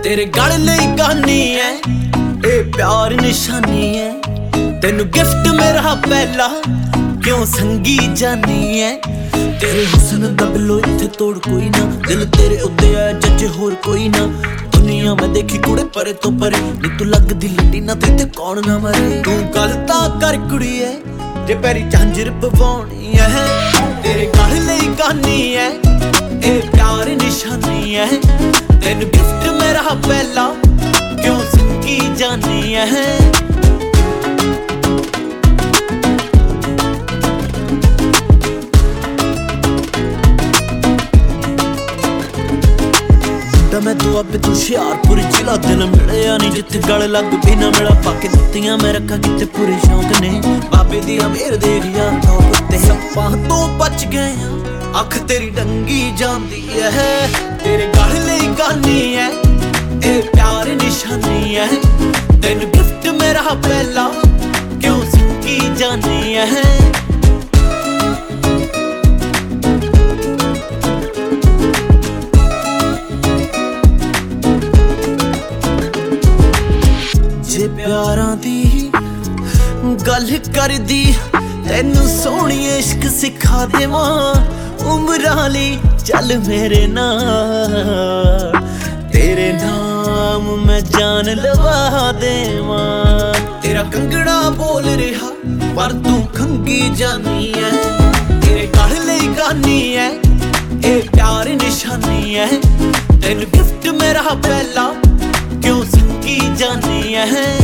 तेरे गल लई गानी है ए प्यार निशानी है। तेनू गिफ्ट मेरा पहला क्यों संगी जानी है। तेरे हुस्न दा बिलो इत्थे तोड़ कोई ना, दिल तेरे उत्ते है जज होर कोई ना। दुनिया में देखी कुड़े परे तो परे, नी तू लगदी लड्डी ना ते कौन ना मरे। तू गल तां कर कुड़िए जे पैरी झांझर पवाउणी है। तेरे गल लई गानी है ए प्यार निशानी है। तेनू गिफ्ट मेरा पहला क्यों संगी जानी है। मैं तू अब तू हुशियारपुर जिला, दिल मिलया नहीं जिथे गल लग भी ना मिला। पाके दित्तियां मैं रखा किते पूरे शौक ने, बाबे दी अमीर देखिया तो कुत्ते सप्पां तो बच गए। अख तेरी डंगी जांदी है। तेरे गल लई गानी है ए प्यार निशानी है। तेनू गिफ्ट मेरा पहला क्यों संगी जानी है। प्यारां दी गल कर दी तेनू सोहणी इश्क सिखा देवां। उमरां लई चल मेरे नाल, तेरे नाम मैं जान लवा देवां। तेरा कंगड़ा बोल रहा पर तू खंगी जानी है। तेरे गल लई गानी है ए प्यार निशानी है। तेनू गिफ्ट मेरा पहला क्यों संगी जानी है।